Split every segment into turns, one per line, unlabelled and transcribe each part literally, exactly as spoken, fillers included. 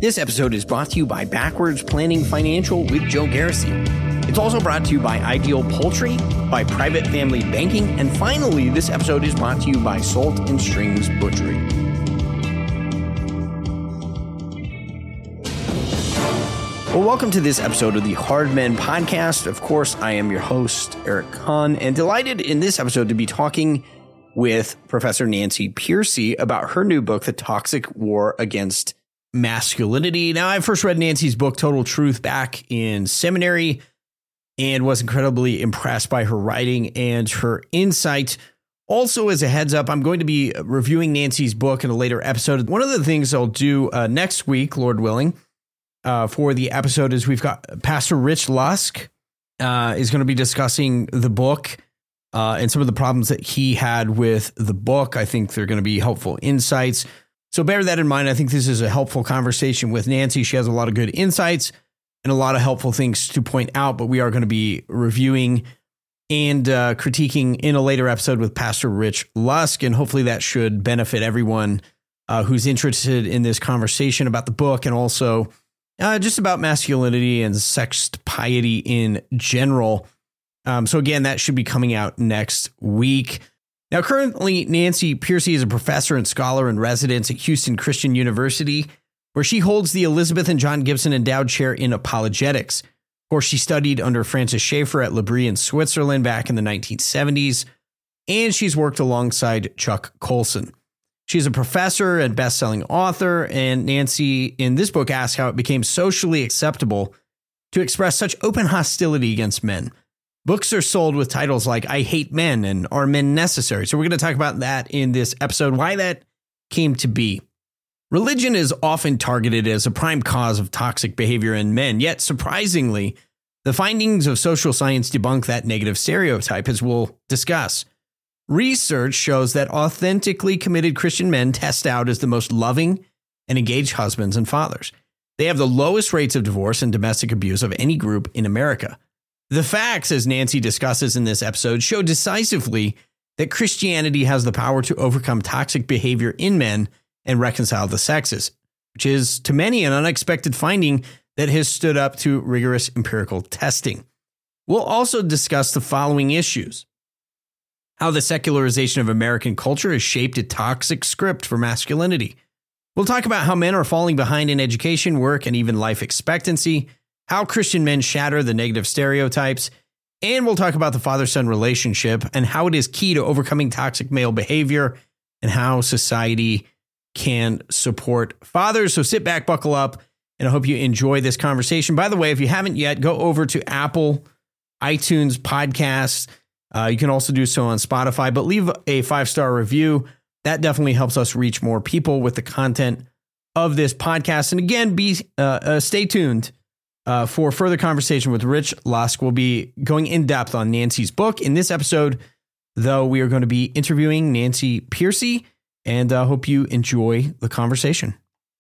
This episode is brought to you by Backwards Planning Financial with Joe Garrissey. It's also brought to you by Ideal Poultry, by Private Family Banking, and finally, this episode is brought to you by Salt and Strings Butchery. Well, welcome to this episode of the Hard Men Podcast. Of course, I am your host, Eric Kahn, and delighted in this episode to be talking with Professor Nancy Pearcey about her new book, The Toxic War Against Masculinity. Now, I first read Nancy's book, Total Truth, back in seminary and was incredibly impressed by her writing and her insight. Also, as a heads up, I'm going to be reviewing Nancy's book in a later episode. One of the things I'll do uh, next week, Lord willing, uh, for the episode is we've got Pastor Rich Lusk uh, is going to be discussing the book uh, and some of the problems that he had with the book. I think they're going to be helpful insights. So bear that in mind. I think this is a helpful conversation with Nancy. She has a lot of good insights and a lot of helpful things to point out, but we are going to be reviewing and uh, critiquing in a later episode with Pastor Rich Lusk, and hopefully that should benefit everyone uh, who's interested in this conversation about the book and also uh, just about masculinity and sex piety in general. Um, so again, that should be coming out next week. Now, currently, Nancy Pearcey is a professor and scholar in residence at Houston Christian University, where she holds the Elizabeth and John Gibson Endowed Chair in Apologetics. Of course, she studied under Francis Schaeffer at L'Abri in Switzerland back in the nineteen seventies, and she's worked alongside Chuck Colson. She's a professor and best-selling author, and Nancy, in this book, asks how it became socially acceptable to express such open hostility against men. Books are sold with titles like I Hate Men and Are Men Necessary? So we're going to talk about that in this episode, why that came to be. Religion is often targeted as a prime cause of toxic behavior in men, yet surprisingly, the findings of social science debunk that negative stereotype, as we'll discuss. Research shows that authentically committed Christian men test out as the most loving and engaged husbands and fathers. They have the lowest rates of divorce and domestic abuse of any group in America. The facts, as Nancy discusses in this episode, show decisively that Christianity has the power to overcome toxic behavior in men and reconcile the sexes, which is, to many, an unexpected finding that has stood up to rigorous empirical testing. We'll also discuss the following issues: how the secularization of American culture has shaped a toxic script for masculinity. We'll talk about how men are falling behind in education, work, and even life expectancy, how Christian men shatter the negative stereotypes, and we'll talk about the father-son relationship and how it is key to overcoming toxic male behavior and how society can support fathers. So sit back, buckle up, and I hope you enjoy this conversation. By the way, if you haven't yet, go over to Apple, iTunes podcasts. Uh, you can also do so on Spotify, but leave a five-star review. That definitely helps us reach more people with the content of this podcast. And again, be uh, uh, stay tuned Uh, for further conversation with Rich Lusk. We'll be going in depth on Nancy's book. In this episode, though, we are going to be interviewing Nancy Pearcey, and I uh, hope you enjoy the conversation.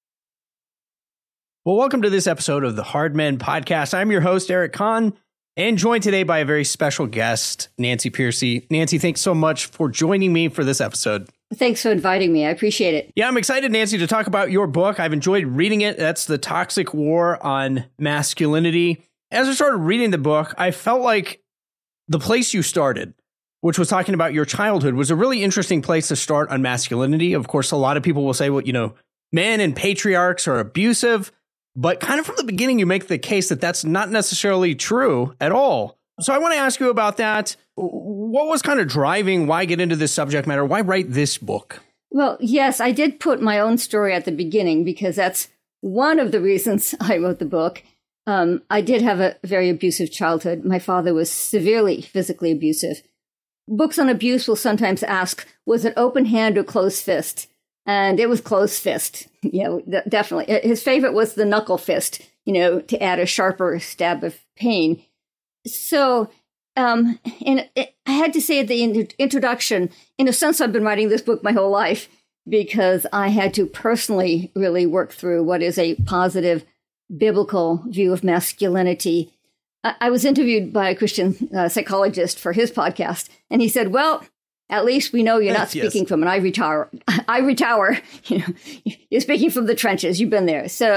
Well, welcome to this episode of the Hard Men Podcast. I'm your host, Eric Kahn, and joined today by a very special guest, Nancy Pearcey. Nancy, thanks so much for joining me for this episode.
Thanks for inviting me. I appreciate it.
Yeah, I'm excited, Nancy, to talk about your book. I've enjoyed reading it. That's The Toxic War on Masculinity. As I started reading the book, I felt like the place you started, which was talking about your childhood, was a really interesting place to start on masculinity. Of course, a lot of people will say, well, you know, men and patriarchs are abusive, but kind of from the beginning, you make the case that that's not necessarily true at all. So I want to ask you about that. What was kind of driving, why get into this subject matter? Why write this book?
Well, yes, I did put my own story at the beginning because that's one of the reasons I wrote the book. Um, I did have a very abusive childhood. My father was severely physically abusive. Books on abuse will sometimes ask, was it open hand or closed fist? And it was closed fist. Yeah, definitely. His favorite was the knuckle fist, you know, to add a sharper stab of pain. So, um, and it, I had to say at the in- introduction, in a sense, I've been writing this book my whole life because I had to personally really work through what is a positive biblical view of masculinity. I, I was interviewed by a Christian uh, psychologist for his podcast, and he said, well, at least we know you're not speaking yes. from an ivory tower. Ivory tower, you know, you're speaking from the trenches. You've been there. So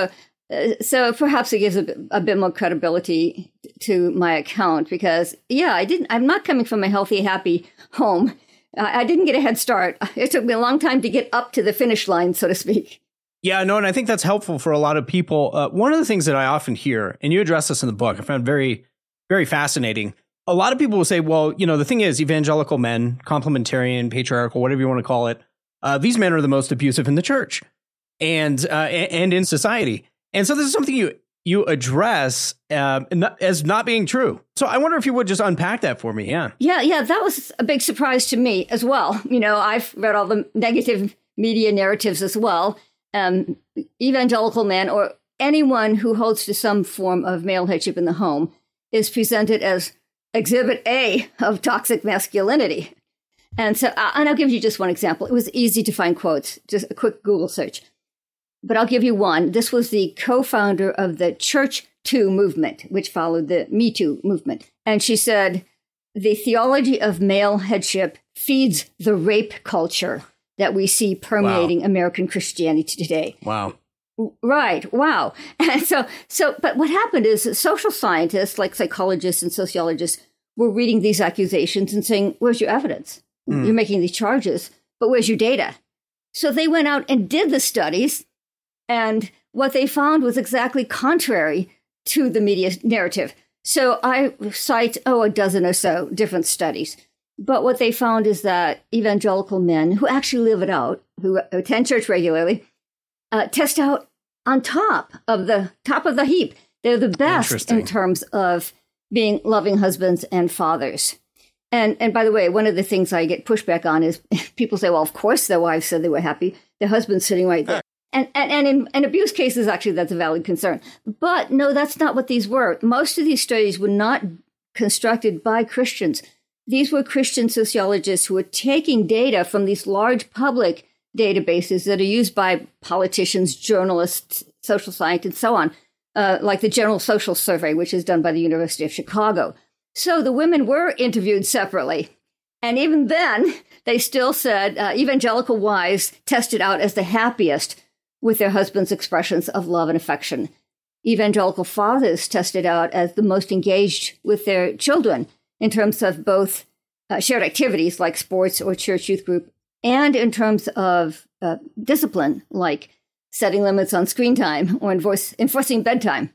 Uh, so perhaps it gives a, bit- a bit more credibility to my account because, yeah, I didn't. I'm not coming from a healthy, happy home. I, I didn't get a head start. It took me a long time to get up to the finish line, so to speak.
Yeah, no, and I think that's helpful for a lot of people. Uh, one of the things that I often hear, and you address this in the book, I found very, very fascinating. A lot of people will say, well, you know, the thing is, evangelical men, complementarian, patriarchal, whatever you want to call it, uh, these men are the most abusive in the church and uh, and in society. And so this is something you you address uh, not, as not being true. So I wonder if you would just unpack that for me. Yeah.
Yeah, yeah, that was a big surprise to me as well. You know, I've read all the negative media narratives as well. Um, evangelical men or anyone who holds to some form of male headship in the home is presented as exhibit A of toxic masculinity. And so, uh, and I'll give you just one example. It was easy to find quotes, just a quick Google search. But I'll give you one. This was the co-founder of the Church Too movement, which followed the Me Too movement. And she said, the theology of male headship feeds the rape culture that we see permeating wow. American Christianity today.
Wow.
Right. Wow. And so, so, but what happened is that social scientists like psychologists and sociologists were reading these accusations and saying, where's your evidence? Mm. You're making these charges, but where's your data? So they went out and did the studies. And what they found was exactly contrary to the media narrative. So I cite, oh, a dozen or so different studies. But what they found is that evangelical men who actually live it out, who attend church regularly, uh, test out on top of the top of the heap. They're the best in terms of being loving husbands and fathers. And and by the way, one of the things I get pushback on is people say, well, of course their wives said they were happy. Their husband's sitting right there. And, and, and in, in abuse cases, actually, that's a valid concern. But no, that's not what these were. Most of these studies were not constructed by Christians. These were Christian sociologists who were taking data from these large public databases that are used by politicians, journalists, social scientists, and so on, uh, like the General Social Survey, which is done by the University of Chicago. So the women were interviewed separately. And even then, they still said uh, evangelical wives tested out as the happiest with their husbands' expressions of love and affection. Evangelical fathers tested out as the most engaged with their children in terms of both uh, shared activities like sports or church youth group, and in terms of uh, discipline like setting limits on screen time or enforce, enforcing bedtime.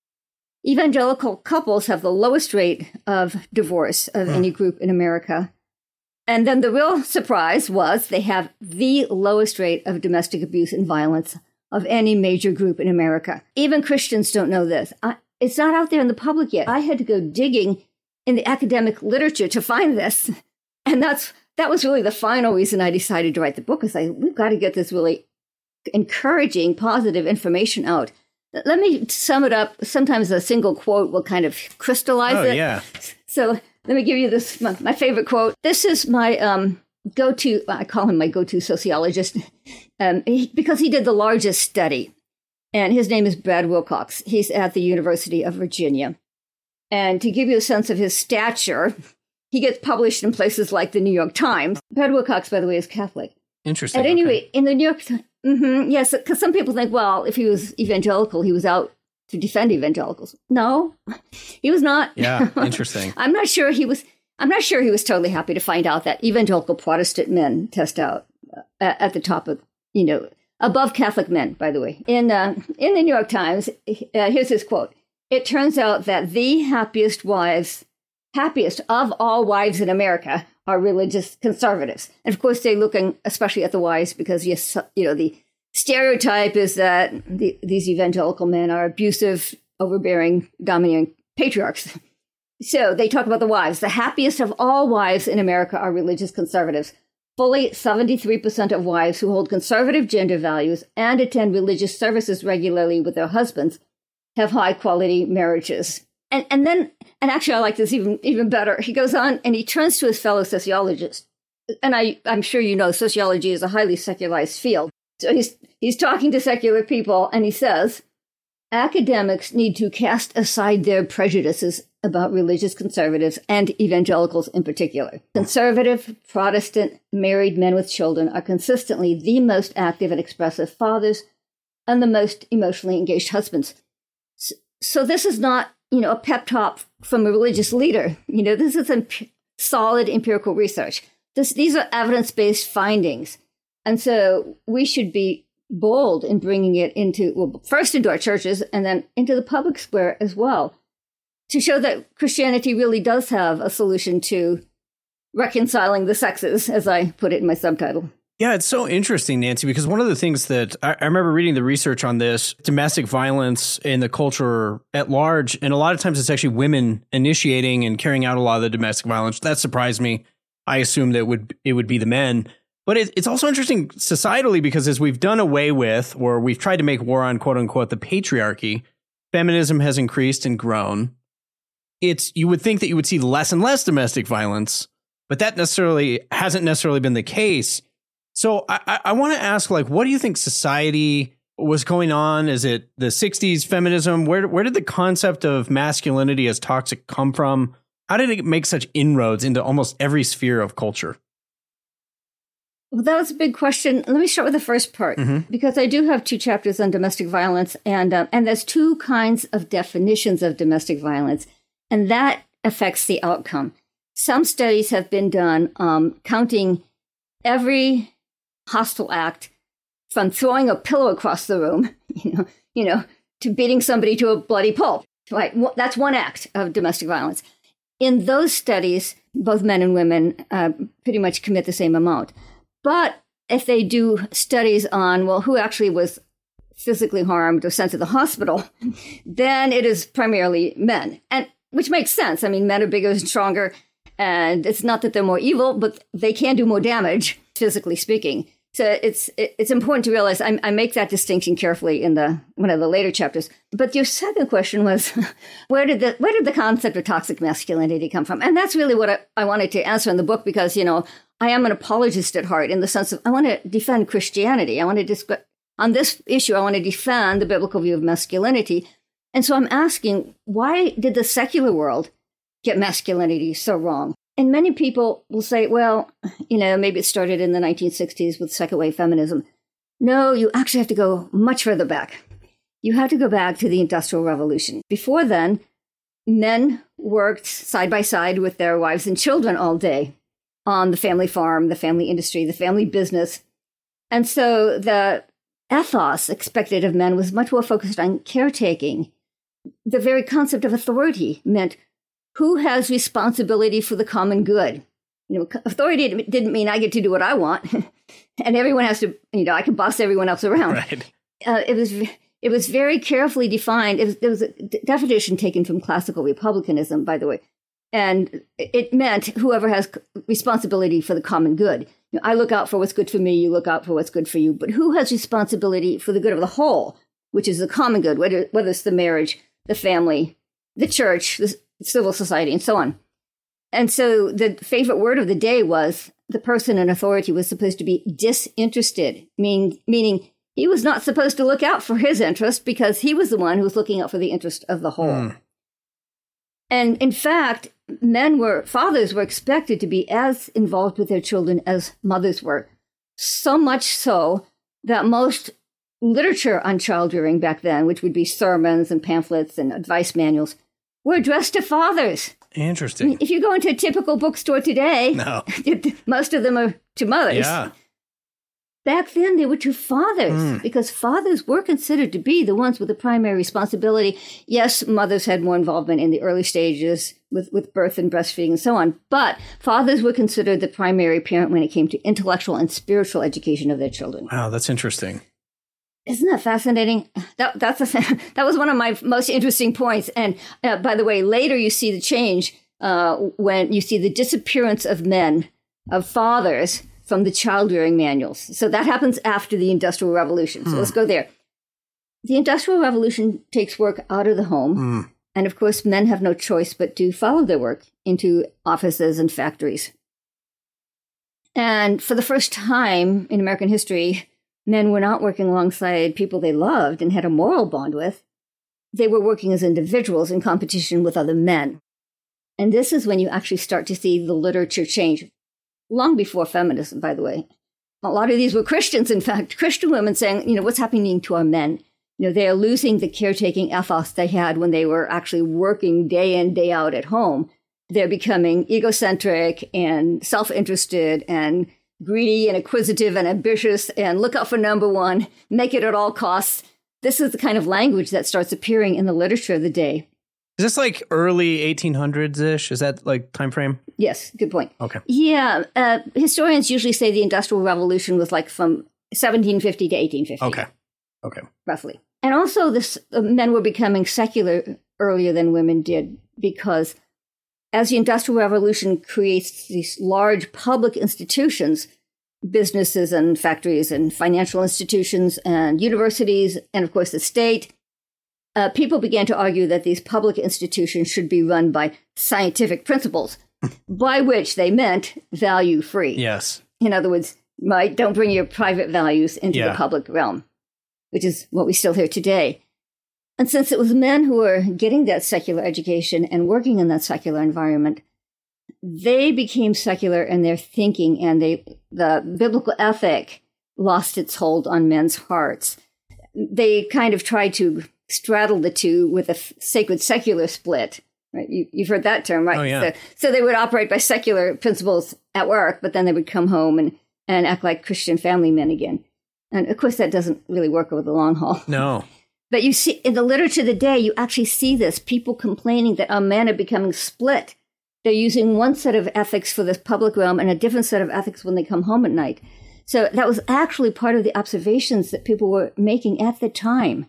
Evangelical couples have the lowest rate of divorce of any group in America. And then the real surprise was they have the lowest rate of domestic abuse and violence of any major group in America. Even Christians don't know this. I, it's not out there in the public yet. I had to go digging in the academic literature to find this. And that's that was really the final reason I decided to write the book, is I, we've got to get this really encouraging, positive information out. Let me sum it up. Sometimes a single quote will kind of crystallize
oh,
it.
Yeah.
So let me give you this, my, my favorite quote. This is my um, go-to, I call him my go-to sociologist, um, he, because he did the largest study. And his name is Brad Wilcox. He's at the University of Virginia. And to give you a sense of his stature, he gets published in places like the New York Times. Brad Wilcox, by the way, is Catholic.
Interesting.
At any
okay.
rate, in the New York Times, mm-hmm, yes, because some people think, well, if he was evangelical, he was out to defend evangelicals. No, he was not.
Yeah, interesting.
I'm not sure he was. I'm not sure he was totally happy to find out that evangelical Protestant men test out uh, at the top of, you know, above Catholic men, by the way. In uh, in the New York Times, uh, here's his quote. It turns out that the happiest wives, happiest of all wives in America are religious conservatives. And of course, they're looking especially at the wives because, yes, you know, the stereotype is that the, these evangelical men are abusive, overbearing, domineering patriarchs. So they talk about the wives. The happiest of all wives in America are religious conservatives. Fully seventy-three percent of wives who hold conservative gender values and attend religious services regularly with their husbands have high-quality marriages. And and then, and actually I like this even, even better. He goes on and he turns to his fellow sociologists. And I, I'm sure you know sociology is a highly secularized field. So he's he's talking to secular people and he says, academics need to cast aside their prejudices about religious conservatives and evangelicals in particular. Conservative, Protestant, married men with children are consistently the most active and expressive fathers, and the most emotionally engaged husbands. So, so this is not, you know, a pep talk from a religious leader. You know, this is imp- solid empirical research. This, these are evidence-based findings. And so we should be bold in bringing it into, well, first into our churches and then into the public square as well, to show that Christianity really does have a solution to reconciling the sexes, as I put it in my subtitle.
Yeah, it's so interesting, Nancy, because one of the things that I, I remember reading the research on this, domestic violence in the culture at large, and a lot of times it's actually women initiating and carrying out a lot of the domestic violence. That surprised me. I assumed that it would, it would be the men. But it, it's also interesting societally because as we've done away with, or we've tried to make war on, quote unquote, the patriarchy, feminism has increased and grown. It's, you would think that you would see less and less domestic violence, but that necessarily hasn't necessarily been the case. So I, I, I want to ask, like, what do you think society was going on? Is it the sixties feminism? Where, where did the concept of masculinity as toxic come from? How did it make such inroads into almost every sphere of culture?
Well, that was a big question. Let me start with the first part, mm-hmm. because I do have two chapters on domestic violence, and uh, and there's two kinds of definitions of domestic violence, and that affects the outcome. Some studies have been done um, counting every hostile act from throwing a pillow across the room, you know, you know, to beating somebody to a bloody pulp. Right, that's one act of domestic violence. In those studies, both men and women uh, pretty much commit the same amount. But if they do studies on, well, who actually was physically harmed or sent to the hospital, then it is primarily men, and which makes sense. I mean, men are bigger and stronger, and it's not that they're more evil, but they can do more damage, physically speaking. So it's it's important to realize I, I make that distinction carefully in the one of the later chapters. But your second question was, where did the where did the concept of toxic masculinity come from? And that's really what I, I wanted to answer in the book, because, you know, I am an apologist at heart in the sense of I want to defend Christianity. I want to discuss on this issue. I want to defend the biblical view of masculinity. And so I'm asking, why did the secular world get masculinity so wrong? And many people will say, well, you know, maybe it started in the nineteen sixties with second wave feminism. No, you actually have to go much further back. You have to go back to the Industrial Revolution. Before then, men worked side by side with their wives and children all day on the family farm, the family industry, the family business. And so the ethos expected of men was much more focused on caretaking. The very concept of authority meant who has responsibility for the common good. You know, authority didn't mean I get to do what I want, and everyone has to. You know, I can boss everyone else around.
Right.
Uh, it was it was very carefully defined. It was, there was a definition taken from classical republicanism, by the way, and it meant whoever has responsibility for the common good. You know, I look out for what's good for me. You look out for what's good for you. But who has responsibility for the good of the whole, which is the common good, whether whether it's the marriage, the family, the church, the civil society, and so on. And so the favorite word of the day was the person in authority was supposed to be disinterested, mean, meaning he was not supposed to look out for his interest because he was the one who was looking out for the interest of the whole. Mm. And in fact, men were, fathers were expected to be as involved with their children as mothers were. So much so that most literature on child rearing back then, which would be sermons and pamphlets and advice manuals, were addressed to fathers.
Interesting.
I mean, if you go into a typical bookstore today,
no.
most of them are to mothers.
Yeah.
Back then, they were to fathers, mm. because fathers were considered to be the ones with the primary responsibility. Yes, mothers had more involvement in the early stages with, with birth and breastfeeding and so on, but fathers were considered the primary parent when it came to intellectual and spiritual education of their children.
Wow, that's interesting.
Isn't that fascinating? That that's a, that was one of my most interesting points. And uh, by the way, later you see the change uh, when you see the disappearance of men, of fathers, from the child rearing manuals. So that happens after the Industrial Revolution. So mm. let's go there. The Industrial Revolution takes work out of the home. Mm. And of course, men have no choice but to follow their work into offices and factories. And for the first time in American history, men were not working alongside people they loved and had a moral bond with. They were working as individuals in competition with other men. And this is when you actually start to see the literature change. Long before feminism, by the way. a lot of these were Christians, in fact, Christian women saying, you know, what's happening to our men? You know, they are losing the caretaking ethos they had when they were actually working day in, day out at home. They're becoming egocentric and self-interested and greedy and acquisitive and ambitious and look out for number one, make it at all costs. This is the kind of language that starts appearing in the literature of the day.
Is this like early eighteen hundreds-ish? Is that like time frame?
Yes, good point.
Okay.
Yeah, uh, historians usually say the Industrial Revolution was like from seventeen fifty to eighteen fifty.
Okay. Okay.
Roughly. And also, this uh, men were becoming secular earlier than women did because as the Industrial Revolution creates these large public institutions, businesses and factories and financial institutions and universities, and of course the state, uh, people began to argue that these public institutions should be run by scientific principles, by which they meant value-free.
Yes.
In other words, right, don't bring your private values into
yeah.
the public realm, which is what we still hear today. And since it was men who were getting that secular education and working in that secular environment, they became secular in their thinking, and they, the biblical ethic lost its hold on men's hearts. They kind of tried to straddle the two with a f- sacred secular split. Right? You, you've heard that term, right?
Oh, yeah.
So, so they would operate by secular principles at work, but then they would come home and, and act like Christian family men again. And of course, that doesn't really work over the long haul.
No.
But you see, in the literature of the day, you actually see this. People complaining that our men are becoming split. They're using one set of ethics for this public realm and a different set of ethics when they come home at night. So that was actually part of the observations that people were making at the time.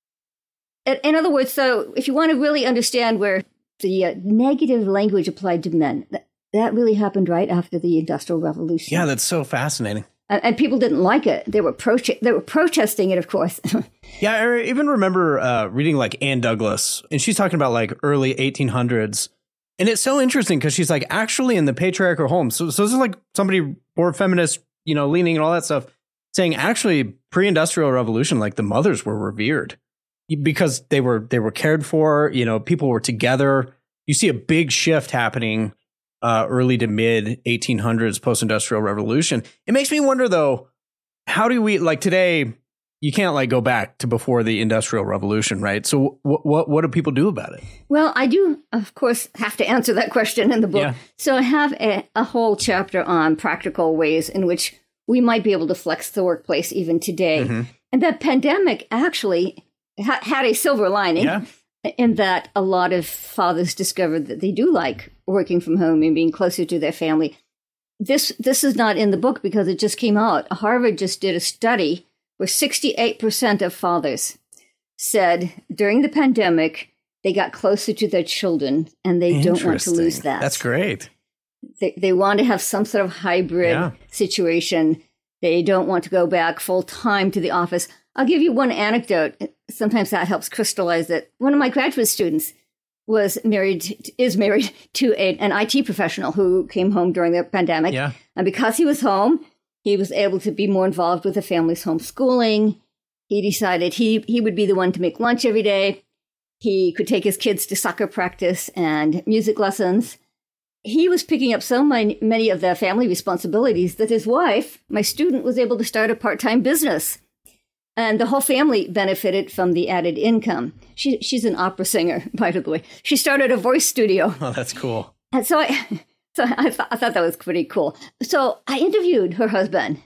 In other words, so if you want to really understand where the uh, negative language applied to men, that, that really happened right after the Industrial Revolution.
Yeah, that's so fascinating.
And, and people didn't like it. They were pro- they were protesting it, of course.
Yeah, I even remember uh, reading like Ann Douglas, and she's talking about like early eighteen hundreds. And it's so interesting because she's like, actually in the patriarchal home. So, so this is like somebody more feminist, you know, leaning and all that stuff, saying actually pre-industrial revolution, like the mothers were revered because they were they were cared for, you know, people were together. You see a big shift happening uh, early to mid eighteen hundreds post-industrial revolution. It makes me wonder, though, how do we like today? You can't like go back to before the Industrial Revolution, right? So what what what do people do about it?
Well, I do, of course, have to answer that question in the book.
Yeah.
So I have a, a whole chapter on practical ways in which we might be able to flex the workplace even today. Mm-hmm. And the pandemic actually ha- had a silver lining
yeah.
in that a lot of fathers discovered that they do like working from home and being closer to their family. This this is not in the book because it just came out. Harvard just did a study where sixty-eight percent of fathers said during the pandemic, they got closer to their children and they don't want to lose that.
That's great.
They, they want to have some sort of hybrid yeah. situation. They don't want to go back full time to the office. I'll give you one anecdote. Sometimes that helps crystallize it. One of my graduate students was married, is married to a, an I T professional who came home during the pandemic.
Yeah.
And because he was home, he was able to be more involved with the family's homeschooling. He decided he, he would be the one to make lunch every day. He could take his kids to soccer practice and music lessons. He was picking up so many, many of the family responsibilities that his wife, my student, was able to start a part-time business. And the whole family benefited from the added income. She, she's an opera singer, by the way. She started a voice studio.
Oh, that's cool.
And so I... So I, th- I thought that was pretty cool. So I interviewed her husband,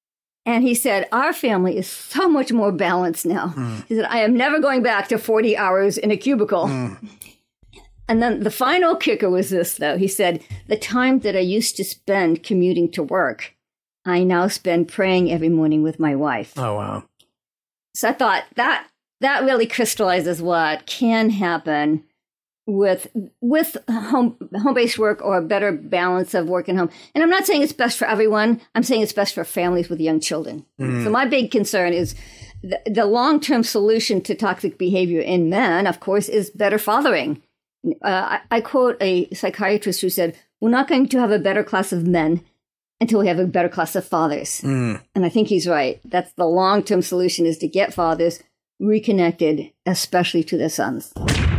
and he said, our family is so much more balanced now. Mm. He said, I am never going back to forty hours in a cubicle. Mm. And then the final kicker was this, though. He said, the time that I used to spend commuting to work, I now spend praying every morning with my wife.
Oh, wow.
So I thought that that really crystallizes what can happen with with home home-based work or a better balance of work and home. And I'm not saying it's best for everyone. I'm saying it's best for families with young children. Mm. So my big concern is the, the long-term solution to toxic behavior in men, of course, is better fathering. Uh, I, I quote a psychiatrist who said, we're not going to have a better class of men until we have a better class of fathers. Mm. And I think he's right. That's the long-term solution, is to get fathers reconnected, especially to their sons.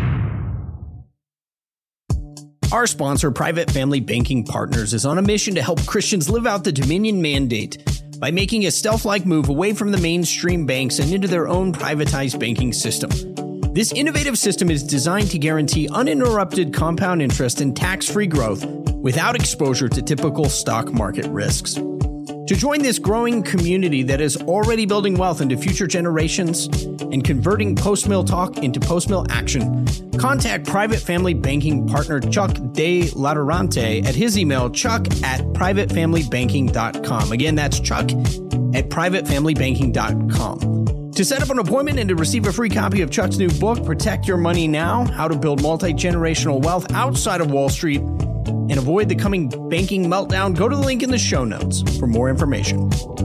Our sponsor, Private Family Banking Partners, is on a mission to help Christians live out the Dominion Mandate. by making a stealth-like move away from the mainstream banks and into their own privatized banking system. This innovative system is designed to guarantee uninterrupted compound interest and tax-free growth without exposure to typical stock market risks. To join this growing community that is already building wealth into future generations and converting post-mill talk into post-mill action, contact private family banking partner Chuck De Laterante at his email, chuck at private family banking dot com. Again, that's chuck at private family banking dot com. To set up an appointment and to receive a free copy of Chuck's new book, Protect Your Money Now, How to Build Multi-Generational Wealth Outside of Wall Street and Avoid the Coming Banking Meltdown, go to the link in the show notes for more information.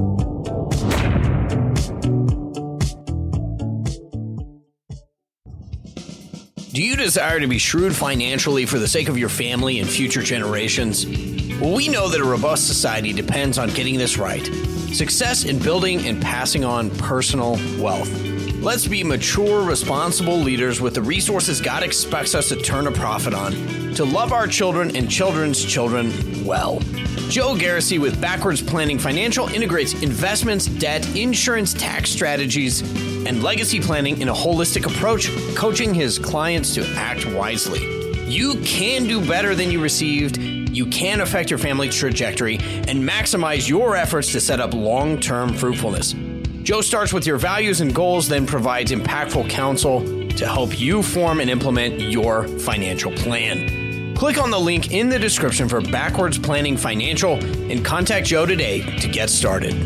Do you desire to be shrewd financially for the sake of your family and future generations? Well, we know that a robust society depends on getting this right. Success in building and passing on personal wealth. Let's be mature, responsible leaders with the resources God expects us to turn a profit on, to love our children and children's children well. Joe Garrissey with Backwards Planning Financial integrates investments, debt, insurance, tax strategies, and legacy planning in a holistic approach, coaching his clients to act wisely. You can do better than you received. You can affect your family's trajectory and maximize your efforts to set up long-term fruitfulness. Joe starts with your values and goals, then provides impactful counsel to help you form and implement your financial plan. Click on the link in the description for Backwards Planning Financial and contact Joe today to get started.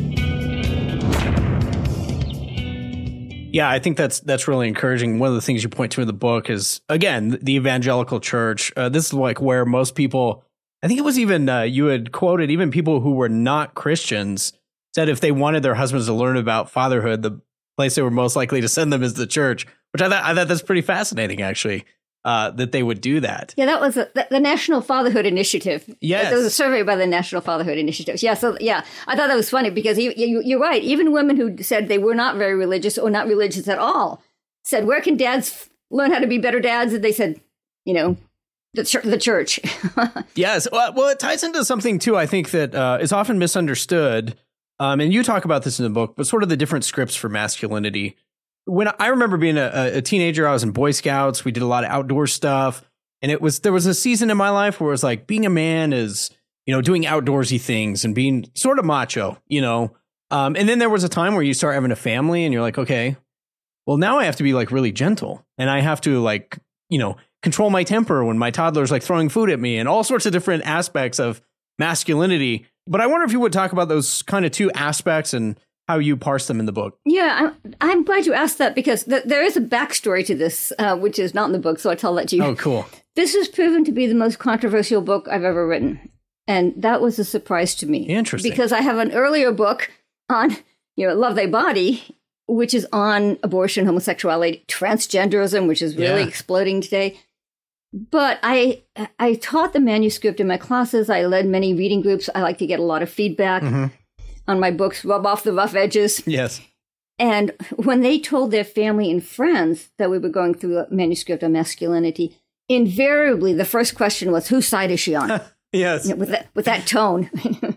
Yeah, I think that's that's really encouraging. One of the things you point to in the book is, again, the evangelical church. Uh, this is like where most people, I think it was even, uh, you had quoted, even people who were not Christians said if they wanted their husbands to learn about fatherhood, the place they were most likely to send them is the church, which I thought, I thought that's pretty fascinating, actually, uh, that they would do that.
Yeah, that was a, the, the National Fatherhood Initiative.
Yes.
There was a survey by the National Fatherhood Initiative. Yeah, so yeah, I thought that was funny because you, you, you're right. Even women who said they were not very religious or not religious at all said, where can dads learn how to be better dads? And they said, you know, the, ch- the church.
Yes. Well, it ties into something, too, I think that uh, is often misunderstood. Um, and you talk about this in the book, but sort of the different scripts for masculinity. When I remember being a, a teenager, I was in Boy Scouts. We did a lot of outdoor stuff. And it was there was a season in my life where it was like being a man is, you know, doing outdoorsy things and being sort of macho, you know. Um, and then there was a time where you start having a family and you're like, OK, well, now I have to be like really gentle and I have to like, you know, control my temper when my toddler's like throwing food at me and all sorts of different aspects of masculinity. But I wonder if you would talk about those kind of two aspects and how you parse them in the book.
Yeah, I'm, I'm glad you asked that because th- there is a backstory to this, uh, which is not in the book, so I'll tell that to you.
Oh, cool.
This has proven to be the most controversial book I've ever written. And that was a surprise to me.
Interesting.
Because I have an earlier book on, you know, Love Thy Body, which is on abortion, homosexuality, transgenderism, which is really
yeah.
exploding today. But I I taught the manuscript in my classes. I led many reading groups. I like to get a lot of feedback mm-hmm. on my books, rub off the rough edges.
Yes.
And when they told their family and friends that we were going through a manuscript on masculinity, invariably the first question was, whose side is she on?
Yes.
You know, with that, with that tone.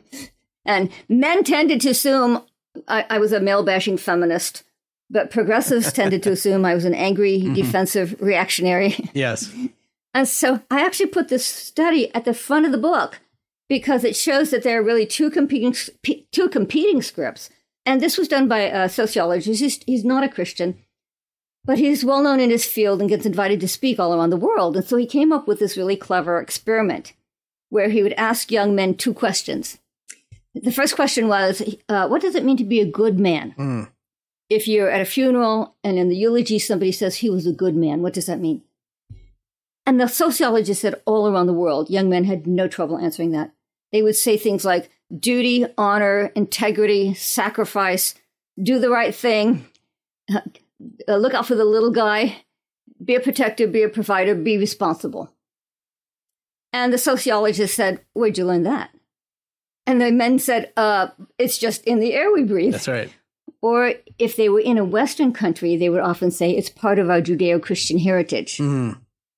And men tended to assume I, I was a male-bashing feminist, but progressives tended to assume I was an angry, mm-hmm. defensive reactionary.
Yes.
And so I actually put this study at the front of the book because it shows that there are really two competing two competing scripts. And this was done by a sociologist. He's, he's not a Christian, but he's well known in his field and gets invited to speak all around the world. And so he came up with this really clever experiment where he would ask young men two questions. The first question was, uh, what does it mean to be a good man? Mm. If you're at a funeral and in the eulogy somebody says he was a good man, what does that mean? And the sociologists said all around the world, young men had no trouble answering that. They would say things like duty, honor, integrity, sacrifice, do the right thing, uh, look out for the little guy, be a protector, be a provider, be responsible. And the sociologist said, where'd you learn that? And the men said, uh, it's just in the air we breathe.
That's right.
Or if they were in a Western country, they would often say it's part of our Judeo-Christian heritage. Mm.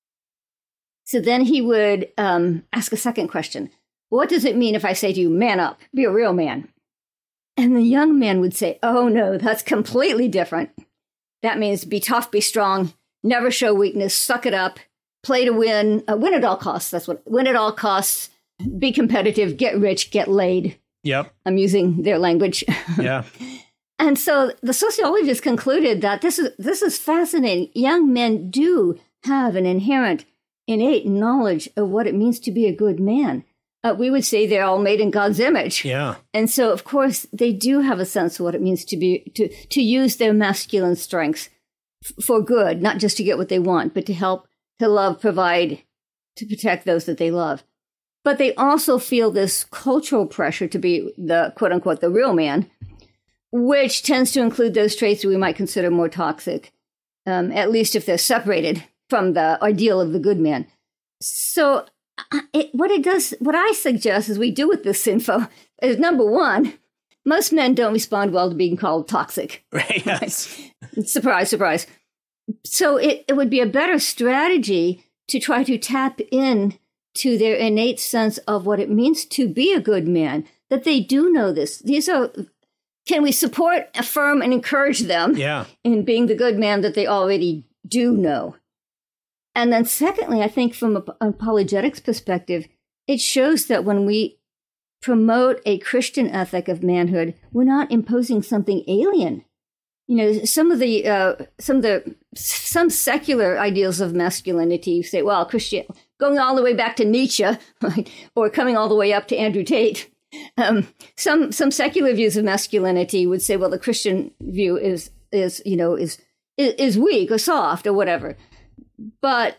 So then he would um, ask a second question. What does it mean if I say to you, man up, be a real man? And the young men would say, oh, no, that's completely different. That means be tough, be strong, never show weakness, suck it up, play to win, uh, win at all costs. That's what, win at all costs, be competitive, get rich, get laid.
Yep.
I'm using their language.
Yeah.
And so the sociologists concluded that this is this is fascinating. Young men do have an inherent, innate knowledge of what it means to be a good man. Uh, we would say they're all made in God's image.
Yeah.
And so, of course, they do have a sense of what it means to be to to use their masculine strengths f- for good, not just to get what they want, but to help, to love, provide, to protect those that they love. But they also feel this cultural pressure to be the quote unquote the real man, which tends to include those traits that we might consider more toxic, um, at least if they're separated from the ideal of the good man. So it, what it does, what I suggest is we do with this info is, number one, most men don't respond well to being called toxic.
Right, yes.
Right? Surprise, surprise. So it, it would be a better strategy to try to tap in to their innate sense of what it means to be a good man, that they do know this. These are, can we support, affirm, and encourage them
yeah.
in being the good man that they already do know? And then secondly, I think from an apologetics perspective, it shows that when we promote a Christian ethic of manhood, we're not imposing something alien. You know, some of the uh, some of the some secular ideals of masculinity say, well, Christian, going all the way back to Nietzsche, right, or coming all the way up to Andrew Tate. Um, some some secular views of masculinity would say, well, the Christian view is is you know is is weak or soft or whatever. But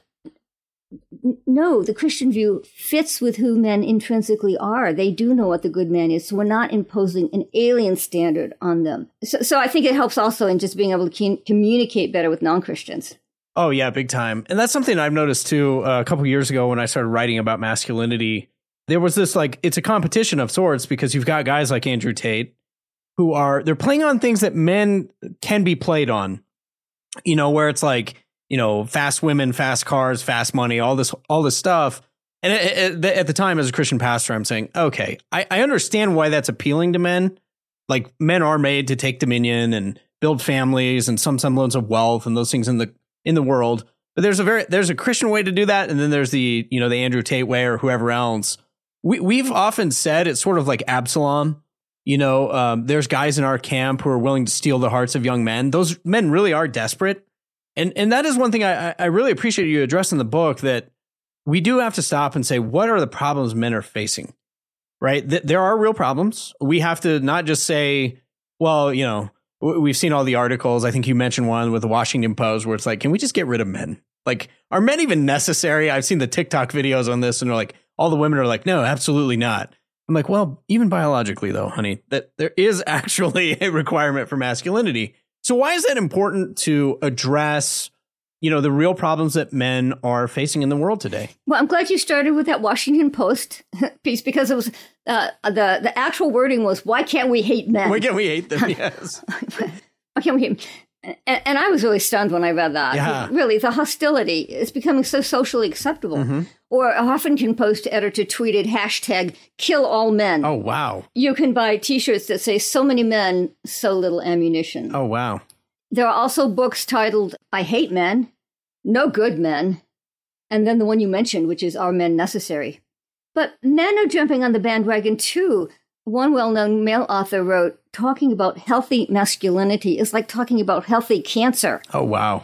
no, the Christian view fits with who men intrinsically are. They do know what the good man is. So we're not imposing an alien standard on them. So, so I think it helps also in just being able to ke- communicate better with non-Christians.
Oh, yeah, big time. And that's something I've noticed, too, uh, a couple of years ago when I started writing about masculinity. There was this, like, it's a competition of sorts because you've got guys like Andrew Tate who are, they're playing on things that men can be played on, you know, where it's like, you know, fast women, fast cars, fast money, all this, all this stuff. And it, it, at the time, as a Christian pastor, I'm saying, okay, I, I understand why that's appealing to men. Like, men are made to take dominion and build families and some semblance of wealth and those things in the in the world. But there's a very there's a Christian way to do that, and then there's the you know the Andrew Tate way or whoever else. We we've often said it's sort of like Absalom. You know, um, there's guys in our camp who are willing to steal the hearts of young men. Those men really are desperate. And and that is one thing I, I really appreciate you addressing in the book, that we do have to stop and say, what are the problems men are facing, right? Th- there are real problems. We have to not just say, well, you know, w- we've seen all the articles. I think you mentioned one with the Washington Post where it's like, can we just get rid of men? Like, are men even necessary? I've seen the TikTok videos on this and they're like, all the women are like, no, absolutely not. I'm like, well, even biologically, though, honey, that there is actually a requirement for masculinity. So why is that important to address, you know, the real problems that men are facing in the world today?
Well, I'm glad you started with that Washington Post piece, because it was uh, the the actual wording was, why can't we hate men?
Why can't we hate them? Yes.
Why can't we hate them? And, and I was really stunned when I read that.
Yeah.
Really, the hostility is becoming so socially acceptable. Mm-hmm. Or a Huffington Post editor tweeted hashtag kill all men.
Oh, wow.
You can buy T-shirts that say so many men, so little ammunition.
Oh, wow.
There are also books titled I Hate Men, No Good Men, and then the one you mentioned, which is Are Men Necessary? But men are jumping on the bandwagon too. One well-known male author wrote, talking about healthy masculinity is like talking about healthy cancer.
Oh, wow.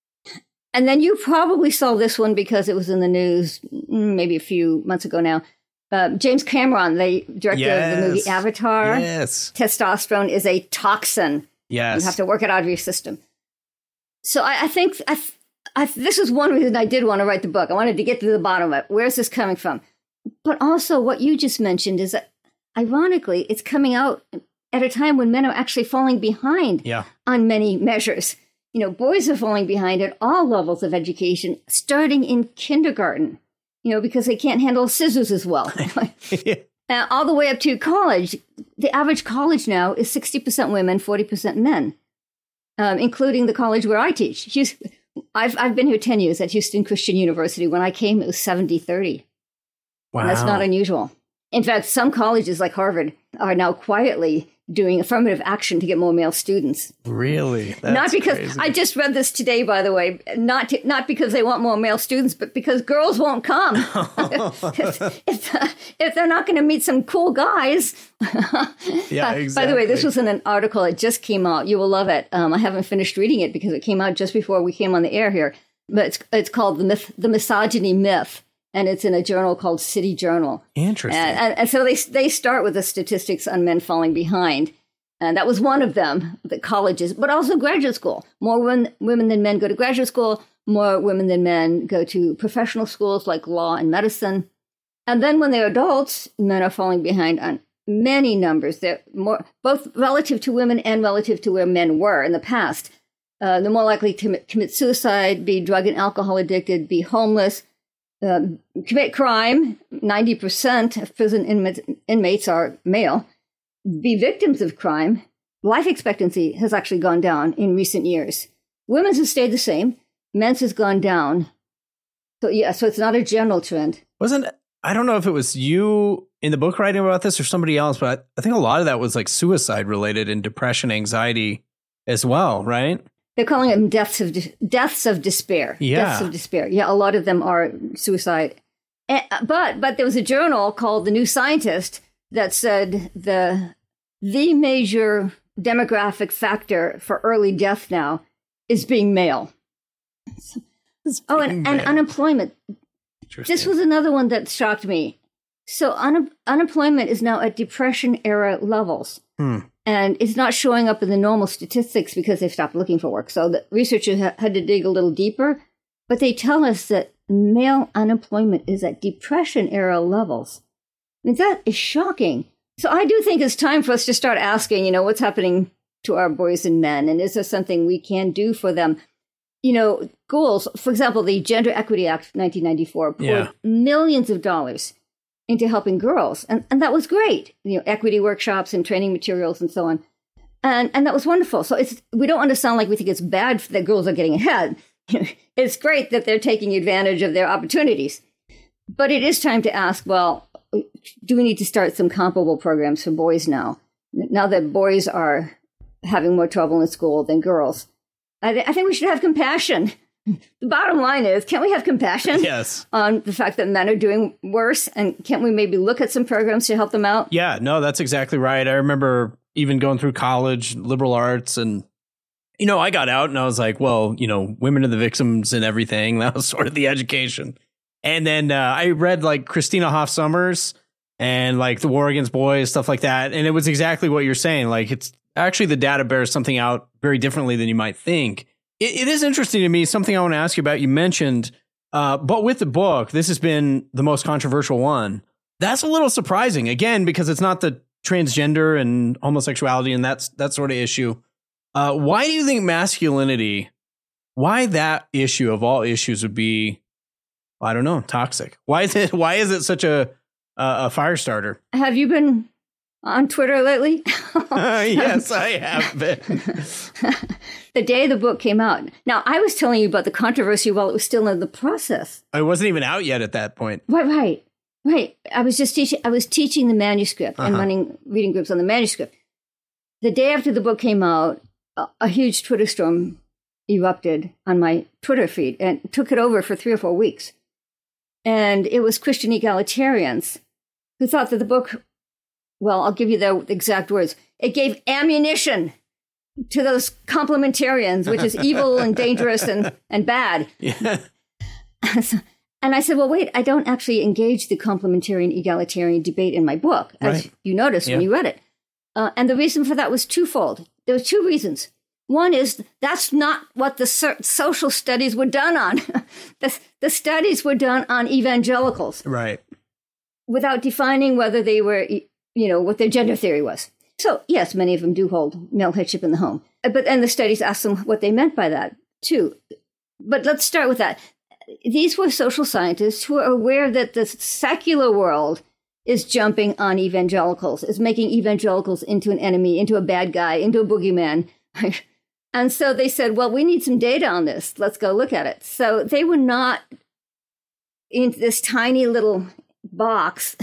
And then you probably saw this one because it was in the news maybe a few months ago now. Uh, James Cameron, the director
yes.
of the movie Avatar.
Yes.
Testosterone is a toxin.
Yes.
You have to work it out of your system. So I, I think I, I, this is one reason I did want to write the book. I wanted to get to the bottom of it. Where is this coming from? But also what you just mentioned is that, ironically, it's coming out at a time when men are actually falling behind
yeah.
on many measures. You know, boys are falling behind at all levels of education, starting in kindergarten, you know, because they can't handle scissors as well. yeah. uh, all the way up to college. The average college now is sixty percent women, forty percent men, um, including the college where I teach. Houston, I've, I've been here ten years at Houston Christian University. When I came, it was seventy thirty.
Wow.
And that's not unusual. In fact, some colleges like Harvard are now quietly doing affirmative action to get more male students.
Really? That's
not because
crazy.
I just read this today, by the way, not to, not because they want more male students, but because girls won't come. if, if, if they're not going to meet some cool guys.
Yeah, exactly.
By the way, this was in an article that just came out. You will love it. Um, I haven't finished reading it because it came out just before we came on the air here. But it's it's called the myth, the misogyny myth. And it's in a journal called City Journal.
Interesting.
And, and, and so they they start with the statistics on men falling behind. And that was one of them, the colleges, but also graduate school. More women, women than men go to graduate school. More women than men go to professional schools like law and medicine. And then when they're adults, men are falling behind on many numbers. They're more, both relative to women and relative to where men were in the past. Uh, they're more likely to commit suicide, be drug and alcohol addicted, be homeless, Uh, commit crime. ninety percent of prison inmates, inmates are male. Be victims of crime. Life expectancy has actually gone down in recent years. Women's has stayed the same. Men's has gone down. So yeah, so it's not a general trend.
Wasn't, I don't know if it was you in the book writing about this or somebody else, but I think a lot of that was like suicide related and depression, anxiety as well, right?
They're calling them deaths of de- deaths of despair.
Yeah.
Deaths of despair. Yeah, a lot of them are suicide. And, but but there was a journal called The New Scientist that said the the major demographic factor for early death now is being male. Oh, and, and unemployment. This was another one that shocked me. So un- unemployment is now at depression era levels.
Hmm.
And it's not showing up in the normal statistics because they've stopped looking for work. So the researchers ha- had to dig a little deeper. But they tell us that male unemployment is at depression era levels. I mean, that is shocking. So I do think it's time for us to start asking, you know, what's happening to our boys and men? And is there something we can do for them? You know, goals, for example, the Gender Equity Act nineteen ninety-four poured
Yeah.
millions of dollars into helping girls. And, and that was great. You know, equity workshops and training materials and so on. And and that was wonderful. So it's we don't want to sound like we think it's bad that girls are getting ahead. It's great that they're taking advantage of their opportunities. But it is time to ask, well, do we need to start some comparable programs for boys now? Now that boys are having more trouble in school than girls. I, th- I think we should have compassion. The bottom line is, can't we have compassion
Yes.
on the fact that men are doing worse? And can't we maybe look at some programs to help them out?
Yeah, no, that's exactly right. I remember even going through college, liberal arts, and, you know, I got out and I was like, well, you know, women are the victims and everything. That was sort of the education. And then uh, I read like Christina Hoff Sommers and like The War Against Boys, stuff like that. And it was exactly what you're saying. Like, it's actually the data bears something out very differently than you might think. It, it is interesting to me, something I want to ask you about. You mentioned, uh, but with the book, this has been the most controversial one. That's a little surprising, again, because it's not the transgender and homosexuality and that's that sort of issue. Uh, why do you think masculinity, why that issue of all issues would be, I don't know, toxic? Why is it, why is it such a, a, a fire starter?
Have you been on Twitter lately?
Yes, I have been.
The day the book came out. Now, I was telling you about the controversy while it was still in the process.
I wasn't even out yet at that point.
Right, right, right. I was just teaching. I was teaching the manuscript and
Uh-huh.
running reading groups on the manuscript. The day after the book came out, a, a huge Twitter storm erupted on my Twitter feed and took it over for three or four weeks. And it was Christian egalitarians who thought that the book, well, I'll give you the exact words. It gave ammunition to those complementarians, which is evil and dangerous and, and bad.
Yeah.
And I said, well, wait, I don't actually engage the complementarian egalitarian debate in my book, as
Right.
you noticed
Yeah.
when you read it. Uh, and the reason for that was twofold. There were two reasons. One is that's not what the so- social studies were done on. the, the studies were done on evangelicals
Right.
without defining whether they were, you know, what their gender theory was. So, yes, many of them do hold male headship in the home. But then the studies asked them what they meant by that, too. But let's start with that. These were social scientists who are aware that the secular world is jumping on evangelicals, is making evangelicals into an enemy, into a bad guy, into a boogeyman. And so they said, well, we need some data on this. Let's go look at it. So they were not in this tiny little box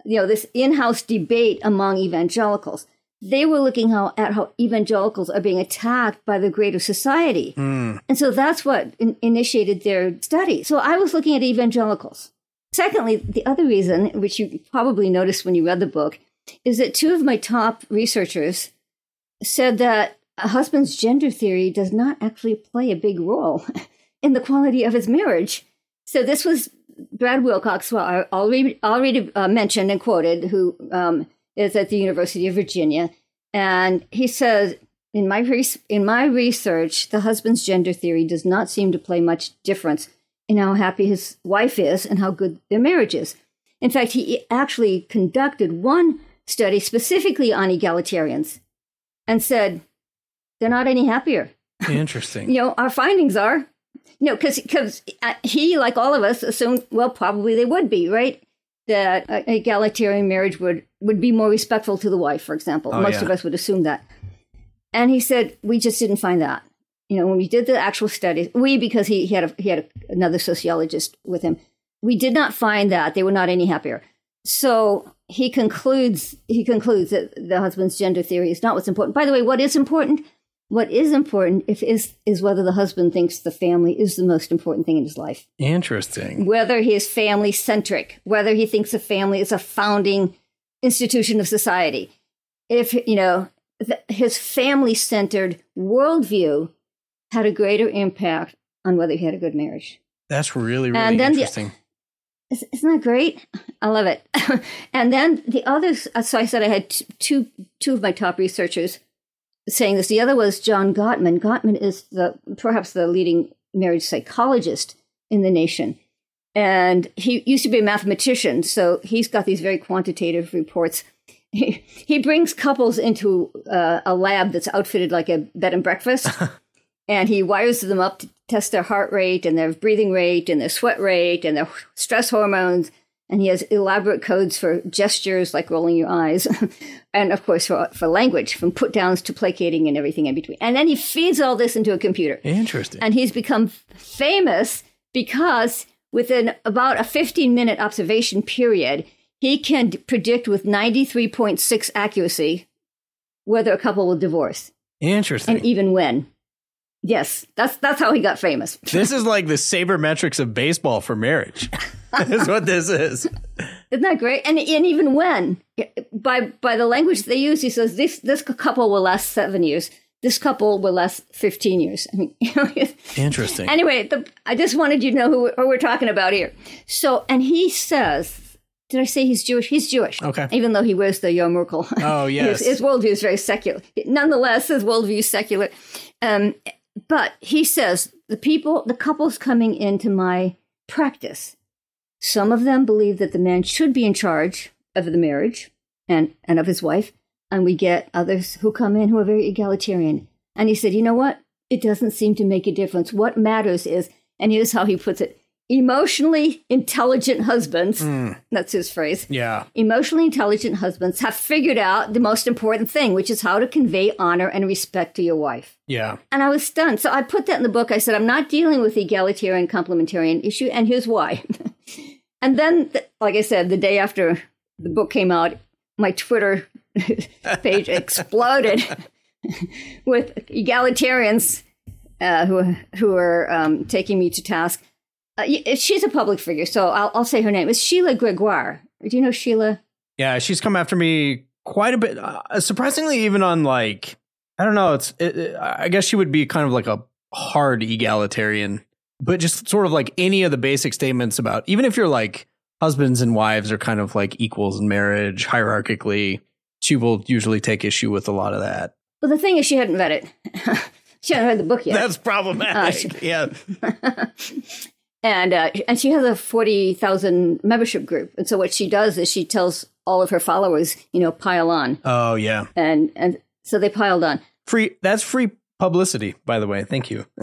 you know, this in-house debate among evangelicals. They were looking how, at how evangelicals are being attacked by the greater society.
Mm.
And so that's what in- initiated their study. So I was looking at evangelicals. Secondly, the other reason, which you probably noticed when you read the book, is that two of my top researchers said that a husband's gender theory does not actually play a big role in the quality of his marriage. So this was Brad Wilcox, who I already, already uh, mentioned and quoted, who um, is at the University of Virginia. And he says, in my, re- in my research, the husband's gender theory does not seem to play much difference in how happy his wife is and how good their marriage is. In fact, he actually conducted one study specifically on egalitarians and said, they're not any happier.
Interesting.
You know, our findings are, you know, because because he, like all of us, assumed, well, probably they would be, right? That an egalitarian marriage would, would be more respectful to the wife, for example.
Oh,
Most
yeah.
of us would assume that. And he said, we just didn't find that. You know, when we did the actual studies, we, because he, he had, a, he had a, another sociologist with him, we did not find that. They were not any happier. So he concludes, he concludes that the husband's gender theory is not what's important. By the way, what is important? What is important if is is whether the husband thinks the family is the most important thing in his life.
Interesting.
Whether he is family centric, whether he thinks a family is a founding institution of society. If, you know, th- his family centered worldview had a greater impact on whether he had a good marriage.
That's really, really
And then the-
interesting.
Isn't that great? I love it. And then the others, so I said I had t- two two of my top researchers saying this. The other was John Gottman. Gottman is the perhaps the leading marriage psychologist in the nation. And he used to be a mathematician, so he's got these very quantitative reports. He, he brings couples into uh, a lab that's outfitted like a bed and breakfast, and he wires them up to test their heart rate and their breathing rate and their sweat rate and their stress hormones. And he has elaborate codes for gestures like rolling your eyes. And of course, for, for language, from put downs to placating and everything in between. And then he feeds all this into a computer.
Interesting.
And he's become famous because within about a fifteen minute observation period, he can predict with ninety-three point six accuracy whether a couple will divorce.
Interesting.
And even when. Yes, that's that's how he got famous.
This is like the sabermetrics of baseball for marriage. Is what this is.
Isn't that great? And and even when, by by the language they use, he says this this couple will last seven years. This couple will last fifteen years. I mean, you know,
Interesting.
Anyway, the, I just wanted you to know who, who we're talking about here. So, and he says, did I say he's Jewish? He's Jewish.
Okay.
Even though he wears the yarmulke.
Oh, yes.
his, his worldview is very secular. Nonetheless, his worldview is secular. Um, but he says the people, the couples coming into my practice, some of them believe that the man should be in charge of the marriage and, and of his wife. And we get others who come in who are very egalitarian. And he said, you know what? It doesn't seem to make a difference. What matters is, and here's how he puts it, emotionally intelligent husbands, mm. that's his phrase.
Yeah.
Emotionally intelligent husbands have figured out the most important thing, which is how to convey honor and respect to your wife.
Yeah.
And I was stunned. So I put that in the book. I said, I'm not dealing with the egalitarian complementarian issue, and here's why. And then, like I said, the day after the book came out, my Twitter page exploded with egalitarians uh, who who are um, taking me to task. Uh, she's a public figure, so I'll, I'll say her name. It's Sheila Gregoire. Do you know Sheila?
Yeah, she's come after me quite a bit. Uh, surprisingly, even on like, I don't know. It's it, it, I guess she would be kind of like a hard egalitarian, but just sort of like any of the basic statements about, even if you're like husbands and wives are kind of like equals in marriage hierarchically, she will usually take issue with a lot of that.
Well, the thing is, she hadn't read it. She hadn't read the book yet.
That's problematic. Uh, she, yeah.
And uh, and she has a forty thousand membership group. And so what she does is she tells all of her followers, you know, pile on.
Oh, yeah.
And and so they piled on.
Free. That's free publicity, by the way. Thank you.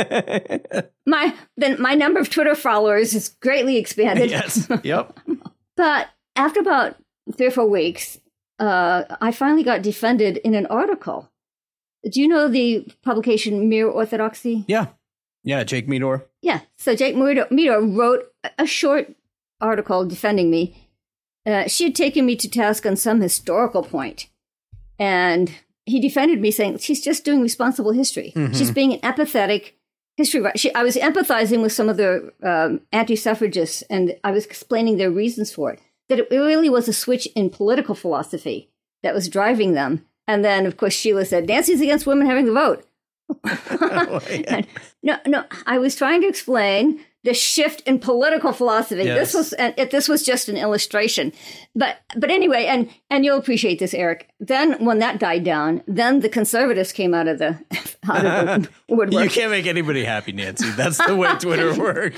my then my number of Twitter followers is greatly expanded.
Yes. Yep.
But after about three or four weeks, uh, I finally got defended in an article. Do you know the publication Mere Orthodoxy?
Yeah. Yeah, Jake Meador.
Yeah. So Jake Meador, Meador wrote a short article defending me. uh, she had taken me to task on some historical point. And he defended me saying, she's just doing responsible history. Mm-hmm. She's being an empathetic history writer. She, I was empathizing with some of the um, anti-suffragists, and I was explaining their reasons for it, that it really was a switch in political philosophy that was driving them. And then, of course, Sheila said, Nancy's against women having the vote. oh, yeah. No, no, I was trying to explain the shift in political philosophy. Yes. This was uh, this was just an illustration, but but anyway, and and you'll appreciate this, Eric. Then when that died down, then the conservatives came out of the out of the woodwork.
You can't make anybody happy, Nancy. That's the way Twitter works.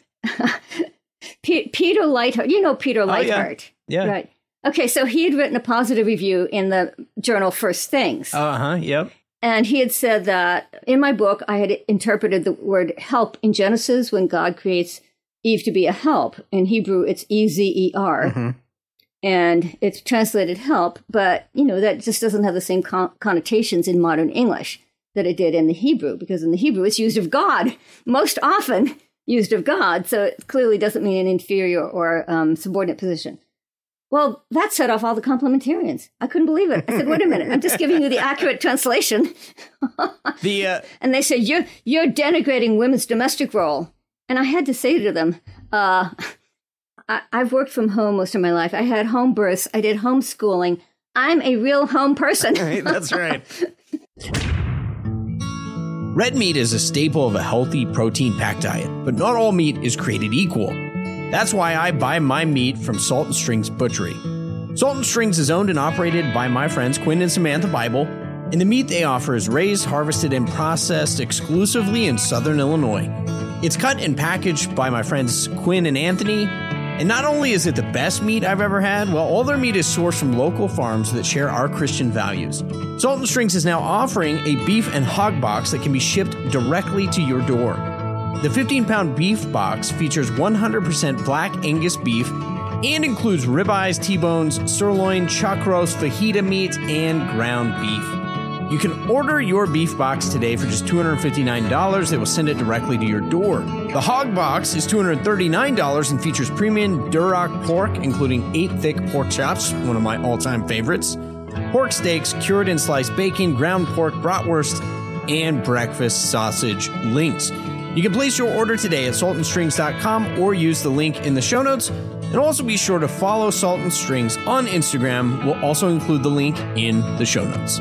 P- Peter Leithart, you know Peter Leithart,
oh, yeah. yeah,
right? Okay, so he had written a positive review in the journal First Things.
Uh huh. Yep.
And he had said that in my book, I had interpreted the word help in Genesis when God creates Eve to be a help. In Hebrew, it's E Z E R. Mm-hmm. And it's translated help, but, you know, that just doesn't have the same con- connotations in modern English that it did in the Hebrew, because in the Hebrew, it's used of God, most often used of God. So it clearly doesn't mean an inferior or um, subordinate position. Well, that set off all the complementarians. I couldn't believe it. I said, wait a minute, I'm just giving you the accurate translation.
the uh...
And they said, you're, you're denigrating women's domestic role. And I had to say to them, uh, I, I've worked from home most of my life. I had home births. I did homeschooling. I'm a real home person.
That's right. Red meat is a staple of a healthy protein-packed diet, but not all meat is created equal. That's why I buy my meat from Salt and Strings Butchery. Salt and Strings is owned and operated by my friends Quinn and Samantha Bible, and the meat they offer is raised, harvested, and processed exclusively in Southern Illinois. It's cut and packaged by my friends Quinn and Anthony, and not only is it the best meat I've ever had, well, all their meat is sourced from local farms that share our Christian values. Salt and Strings is now offering a beef and hog box that can be shipped directly to your door. The fifteen-pound beef box features one hundred percent Black Angus beef and includes ribeyes, T-bones, sirloin, chuck roast, fajita meat, and ground beef. You can order your beef box today for just two hundred fifty-nine dollars. They will send it directly to your door. The hog box is two hundred thirty-nine dollars and features premium Duroc pork, including eight thick pork chops, one of my all-time favorites, pork steaks, cured and sliced bacon, ground pork, bratwurst, and breakfast sausage links. You can place your order today at salt and strings dot com or use the link in the show notes. And also be sure to follow Salt and Strings on Instagram. We'll also include the link in the show notes.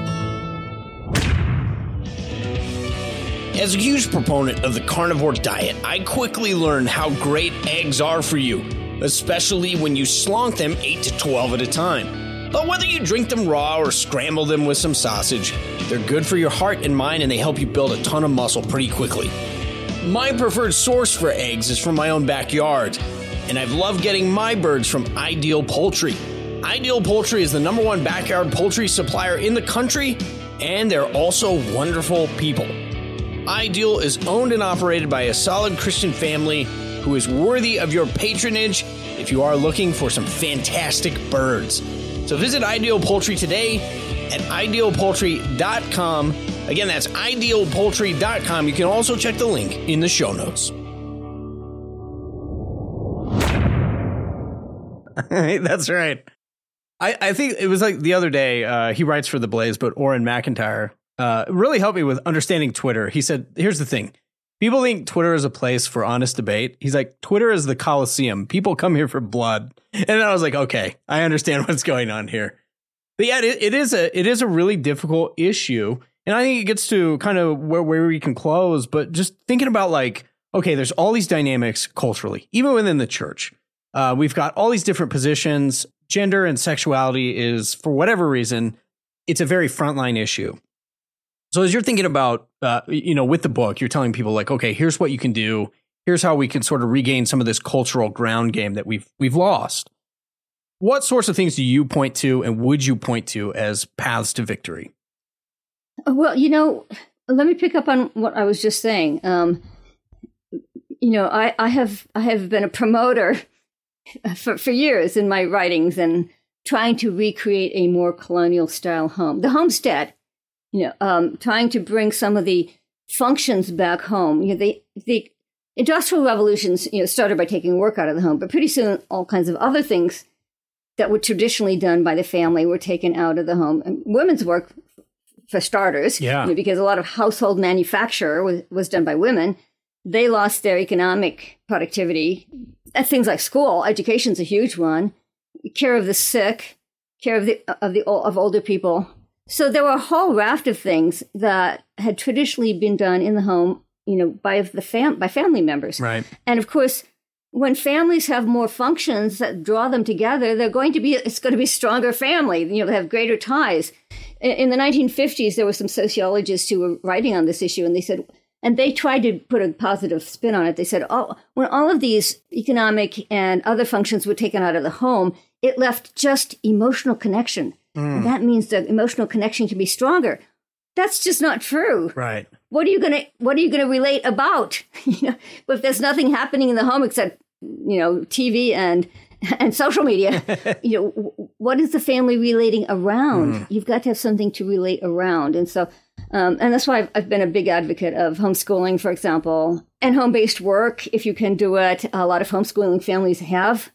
As a huge proponent of the carnivore diet, I quickly learned how great eggs are for you, especially when you slonk them eight to twelve at a time. But whether you drink them raw or scramble them with some sausage, they're good for your heart and mind, and they help you build a ton of muscle pretty quickly. My preferred source for eggs is from my own backyard, and I've loved getting my birds from Ideal Poultry. Ideal Poultry is the number one backyard poultry supplier in the country, and they're also wonderful people. Ideal is owned and operated by a solid Christian family who is worthy of your patronage if you are looking for some fantastic birds. So visit Ideal Poultry today at ideal poultry dot com. Again, that's ideal poultry dot com. You can also check the link in the show notes. That's right. I, I think it was like the other day, uh, he writes for The Blaze, but Oren McIntyre uh, really helped me with understanding Twitter. He said, here's the thing. People think Twitter is a place for honest debate. He's like, Twitter is the Coliseum. People come here for blood. And then I was like, okay, I understand what's going on here. But yeah, it, it is a it is a really difficult issue. And I think it gets to kind of where, where we can close. But just thinking about like, okay, there's all these dynamics culturally, even within the church. Uh, we've got all these different positions. Gender and sexuality is, for whatever reason, it's a very frontline issue. So as you're thinking about, uh, you know, with the book, you're telling people like, okay, here's what you can do. Here's how we can sort of regain some of this cultural ground game that we've we've lost. What sorts of things do you point to, and would you point to as paths to victory?
Well, you know, let me pick up on what I was just saying. Um, you know, I, I have I have been a promoter for, for years in my writings and trying to recreate a more colonial style home, the homestead. You know, um, trying to bring some of the functions back home. You know, the the industrial revolutions, you know, started by taking work out of the home, but pretty soon all kinds of other things that were traditionally done by the family were taken out of the home. And women's work, for starters,
yeah.
you know, because a lot of household manufacture was, was done by women. They lost their economic productivity. And things like school, education's a huge one. Care of the sick, care of the of the of older people. So there were a whole raft of things that had traditionally been done in the home, you know, by the fam by family members.
Right.
And of course, when families have more functions that draw them together, they're going to be it's going to be a stronger family. You know, they have greater ties. In the nineteen fifties, there were some sociologists who were writing on this issue, and they said, and they tried to put a positive spin on it. They said, oh, when all of these economic and other functions were taken out of the home, it left just emotional connection. Mm. And that means the emotional connection can be stronger. That's just not true.
Right.
What are you gonna What are you gonna relate about? You know, if there's nothing happening in the home except, you know, T V and and social media, you know, what is the family relating around? Mm. You've got to have something to relate around, and so, um, and that's why I've, I've been a big advocate of homeschooling, for example, and home-based work. If you can do it, a lot of homeschooling families have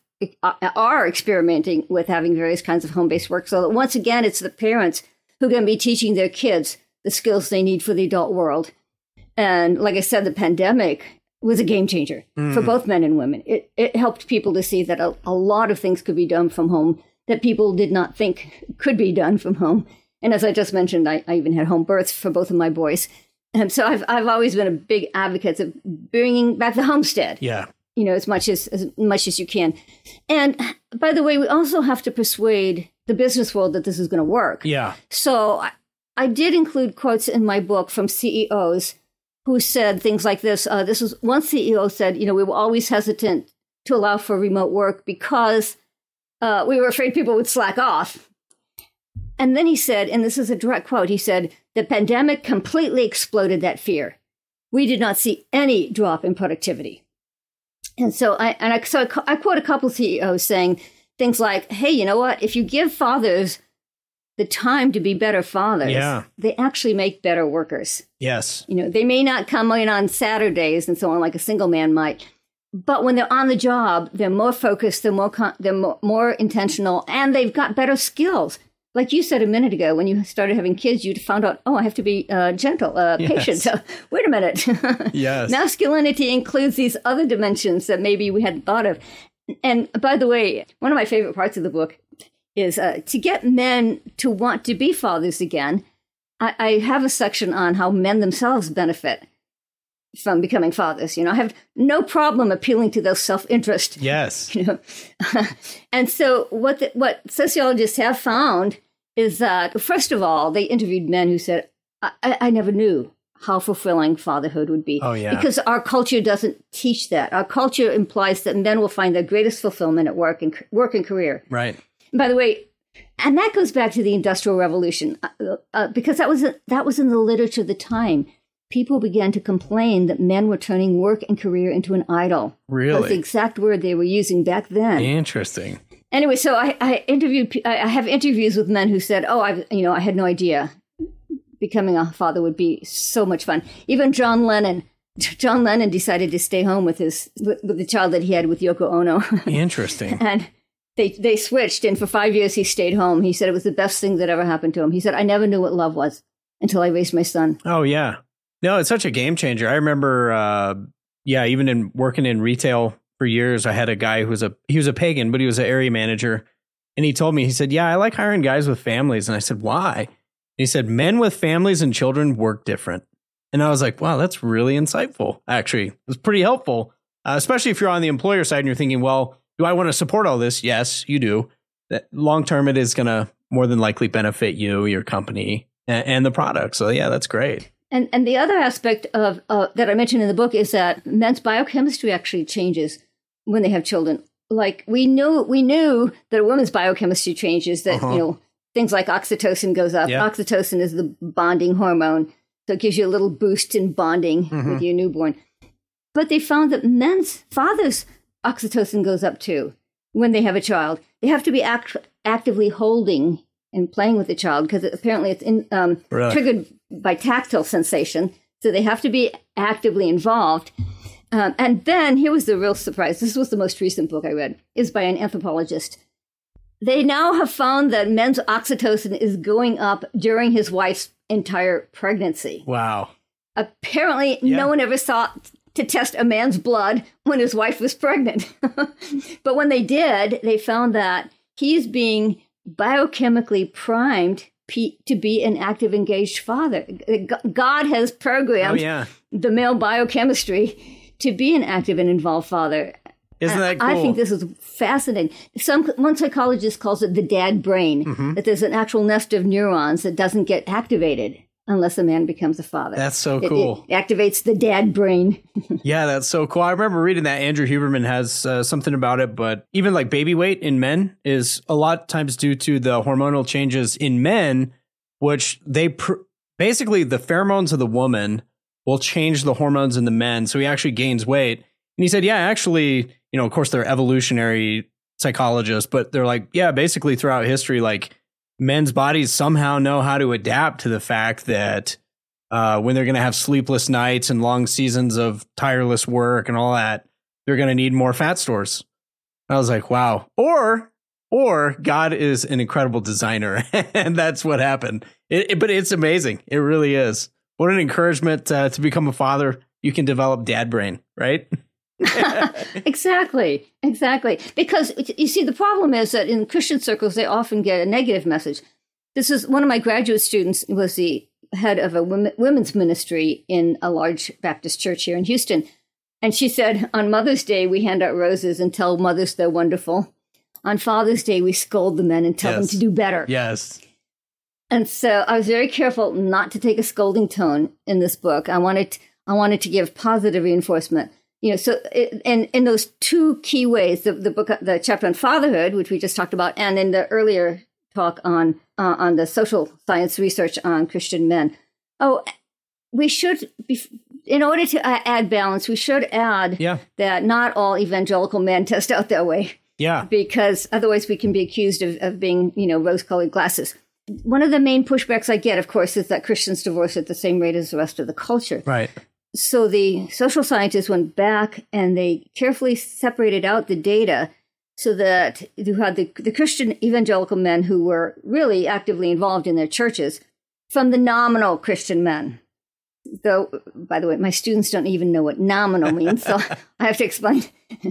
are experimenting with having various kinds of home-based work. So that once again, it's the parents who can be teaching their kids the skills they need for the adult world. And like I said, the pandemic was a game changer mm. for both men and women. It it helped people to see that a, a lot of things could be done from home that people did not think could be done from home. And as I just mentioned, I, I even had home births for both of my boys. And so I've I've always been a big advocate of bringing back the homestead.
Yeah.
You know, as much as as much as you can. And by the way, we also have to persuade the business world that this is going to work.
Yeah.
So I, I did include quotes in my book from C E Os who said things like this. Uh, this is one C E O said, you know, we were always hesitant to allow for remote work because uh, we were afraid people would slack off. And then he said, and this is a direct quote, he said, the pandemic completely exploded that fear. We did not see any drop in productivity. And so I, and I, so I, I quote a couple C E Os saying things like, hey, you know what? If you give fathers the time to be better fathers,
yeah.
they actually make better workers.
Yes.
You know, they may not come in on Saturdays and so on like a single man might, but when they're on the job, they're more focused, they're more con- they're more, more intentional, and they've got better skills. Like you said a minute ago, when you started having kids, you found out, oh, I have to be uh, gentle, uh, yes. patient. So, wait a minute.
Yes.
Masculinity includes these other dimensions that maybe we hadn't thought of. And by the way, one of my favorite parts of the book is uh, to get men to want to be fathers again. I, I have a section on how men themselves benefit from becoming fathers. You know, I have no problem appealing to their self-interest.
Yes.
You know, and so what the, what sociologists have found is that, first of all, they interviewed men who said, I, I never knew how fulfilling fatherhood would be.
Oh, yeah.
Because our culture doesn't teach that. Our culture implies that men will find their greatest fulfillment at work and work and career.
Right.
By the way, and that goes back to the Industrial Revolution, uh, uh, because that was, a, that was in the literature of the time. People began to complain that men were turning work and career into an idol.
Really?
That's the exact word they were using back then.
Interesting.
Anyway, so I, I interviewed, I have interviews with men who said, oh, I, you know, I had no idea becoming a father would be so much fun. Even John Lennon, John Lennon decided to stay home with his, with, with the child that he had with Yoko Ono.
Interesting.
And they, they switched, and for five years he stayed home. He said it was the best thing that ever happened to him. He said, I never knew what love was until I raised my son.
Oh, yeah. No, it's such a game changer. I remember, uh, yeah, even in working in retail for years, I had a guy who was a, he was a pagan, but he was an area manager. And he told me, he said, yeah, I like hiring guys with families. And I said, why? And he said, men with families and children work different. And I was like, wow, that's really insightful. Actually, it was pretty helpful, uh, especially if you're on the employer side and you're thinking, well, do I want to support all this? Yes, you do. That long term, it is going to more than likely benefit you, your company, and, and the product. So yeah, that's great.
And and the other aspect of uh, that I mentioned in the book is that men's biochemistry actually changes when they have children. Like we knew we knew that a woman's biochemistry changes. That uh-huh. you know things like oxytocin goes up. Yeah. Oxytocin is the bonding hormone, so it gives you a little boost in bonding mm-hmm. with your newborn. But they found that men's fathers' oxytocin goes up too when they have a child. They have to be act- actively holding and playing with the child because it, apparently it's in, um, really? triggered by tactile sensation. So they have to be actively involved. Um, and then here was the real surprise. This was the most recent book I read. It's by an anthropologist. they now have found that men's oxytocin is going up during his wife's entire pregnancy.
Wow.
Apparently,
Yeah.
no one ever thought to test a man's blood when his wife was pregnant. But when they did, they found that he's being biochemically primed p- to be an active, engaged father. God has programmed
Oh, yeah.
the male biochemistry to be an active and involved father.
Isn't that cool?
I think this is fascinating. Some one psychologist calls it the dad brain,
Mm-hmm.
that there's an actual nest of neurons that doesn't get activated unless a man becomes a father.
That's so
It-
cool.
It, activates the dad brain.
Yeah, that's so cool. I remember reading that Andrew Huberman has uh, something about it, but even like baby weight in men is a lot of times due to the hormonal changes in men, which they pr- basically the pheromones of the woman will change the hormones in the men. So he actually gains weight. And he said, yeah, actually, you know, of course they're evolutionary psychologists, but they're like, yeah, basically throughout history, like men's bodies somehow know how to adapt to the fact that uh, when they're going to have sleepless nights and long seasons of tireless work and all that, they're going to need more fat stores. I was like, wow. Or, or God is an incredible designer, and that's what happened. It, it, but it's amazing. It really is. What an encouragement uh, to become a father. You can develop dad brain, right?
Exactly, exactly. Because you see, the problem is that in Christian circles, they often get a negative message. This is one of my graduate students was the head of a women, women's ministry in a large Baptist church here in Houston. And she said, on Mother's Day, we hand out roses and tell mothers they're wonderful. On Father's Day, we scold the men and tell
Yes.
them to do better.
Yes.
And so I was very careful not to take a scolding tone in this book. I wanted, I wanted to give positive reinforcement. You know, so it, and in those two key ways, the, the book, the chapter on fatherhood, which we just talked about, and in the earlier talk on uh, on the social science research on Christian men. Oh, we should be, in order to add balance, we should add
Yeah.
that not all evangelical men test out that way,
Yeah.
because otherwise we can be accused of, of being, you know, rose-colored glasses. One of the main pushbacks I get, of course, is that Christians divorce at the same rate as the rest of the culture.
Right.
So the social scientists went back and they carefully separated out the data so that you had the, the Christian evangelical men who were really actively involved in their churches from the nominal Christian men. Though, by the way, my students don't even know what nominal means, so I have to explain.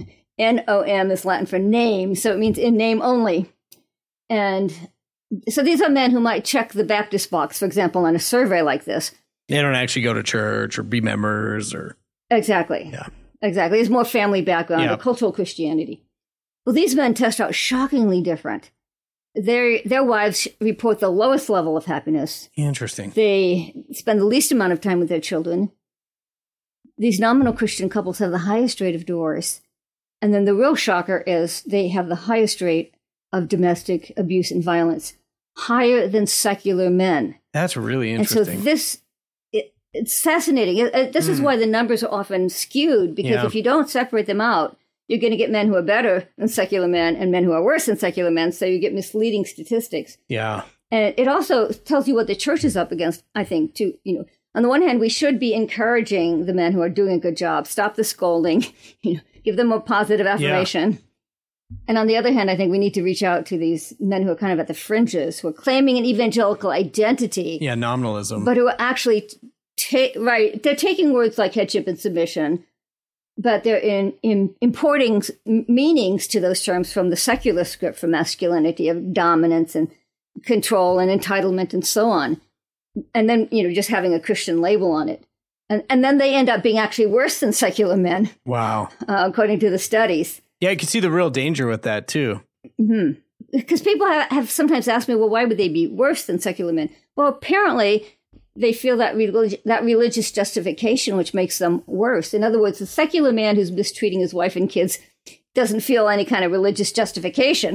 N O M is Latin for name, so it means in name only. And so these are men who might check the Baptist box, for example, on a survey like this.
They don't actually go to church or be members or.
Exactly.
Yeah.
Exactly. There's more family background,
Yeah.
or cultural Christianity. Well, these men test out shockingly different. Their their wives report the lowest level of happiness.
Interesting.
They spend the least amount of time with their children. These nominal Christian couples have the highest rate of divorce. And then the real shocker is they have the highest rate of domestic abuse and violence, higher than secular men.
That's really
And
interesting.
so this, it, it's fascinating. It, it, this is why the numbers are often skewed, because
Yeah.
if you don't separate them out, you're going to get men who are better than secular men and men who are worse than secular men. So you get misleading statistics.
yeah.
And it also tells you what the church is up against, I think, too. You know, on the one hand, we should be encouraging the men who are doing a good job. Stop the scolding, you know, give them more positive affirmation. And on the other hand, I think we need to reach out to these men who are kind of at the fringes, who are claiming an evangelical identity,
Yeah. Nominalism.
but who are actually, ta- right, they're taking words like headship and submission, but they're in, in importing s- meanings to those terms from the secular script for masculinity, of dominance and control and entitlement and so on. And then, you know, just having a Christian label on it. And, and then they end up being actually worse than secular men,
wow.
uh, according to the studies.
Yeah. I can see the real danger with that too.
Mm-hmm. Because people have, have sometimes asked me, well, why would they be worse than secular men? Well, apparently they feel that, relig- that religious justification, which makes them worse. In other words, the secular man who's mistreating his wife and kids doesn't feel any kind of religious justification.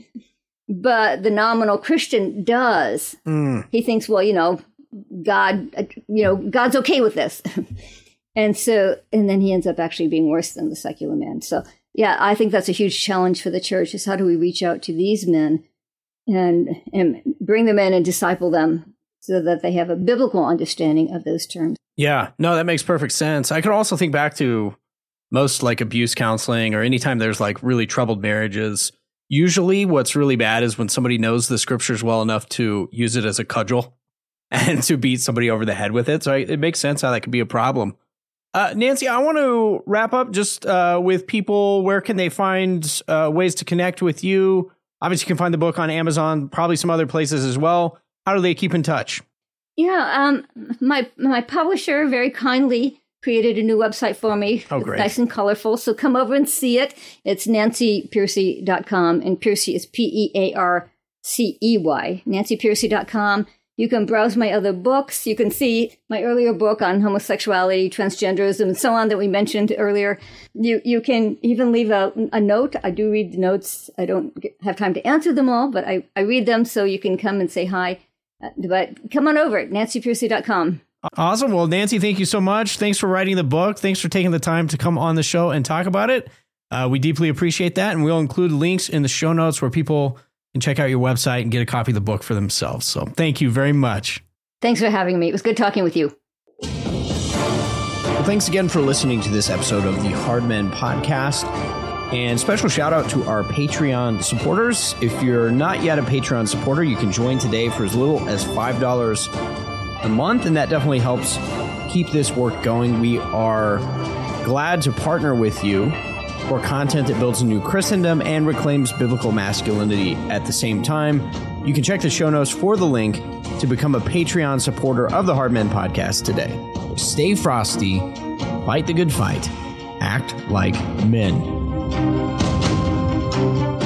But the nominal Christian does.
Mm.
He thinks, well, you know, God, uh, you know, God's okay with this. And so, and then he ends up actually being worse than the secular man. So, yeah, I think that's a huge challenge for the church, is how do we reach out to these men and, and bring them in and disciple them so that they have a biblical understanding of those terms.
Yeah. No, that makes perfect sense. I could also think back to most like abuse counseling, or anytime there's like really troubled marriages. Usually what's really bad is when somebody knows the scriptures well enough to use it as a cudgel and to beat somebody over the head with it. So I, it makes sense how that could be a problem. Uh, Nancy, I want to wrap up just uh, with people. Where can they find uh, ways to connect with you? Obviously, you can find the book on Amazon, probably some other places as well. How do they keep in touch?
Yeah, um, my my publisher very kindly created a new website for me.
Oh, great.
It's nice and colorful. So come over and see it. It's nancy pearcey dot com, and Pearcey is P E A R C E Y, nancy pearcey dot com. You can browse my other books. You can see my earlier book on homosexuality, transgenderism, and so on that we mentioned earlier. You you can even leave a, a note. I do read the notes. I don't get, have time to answer them all, but I, I read them so you can come and say hi. Uh, but come on over at nancy pearcey dot com.
Awesome. Well, Nancy, thank you so much. Thanks for writing the book. Thanks for taking the time to come on the show and talk about it. Uh, we deeply appreciate that. And we'll include links in the show notes where people can check out your website and get a copy of the book for themselves. So thank you very much.
Thanks for having me. It was good talking with you.
Well, thanks again for listening to this episode of the Hard Men Podcast. And special shout out to our Patreon supporters. If you're not yet a Patreon supporter, you can join today for as little as five dollars a month, and that definitely helps keep this work going. We are glad to partner with you for content that builds a new Christendom and reclaims biblical masculinity at the same time. You can check the show notes for the link to become a Patreon supporter of the Hard Men Podcast today. Stay frosty, fight the good fight, act like men.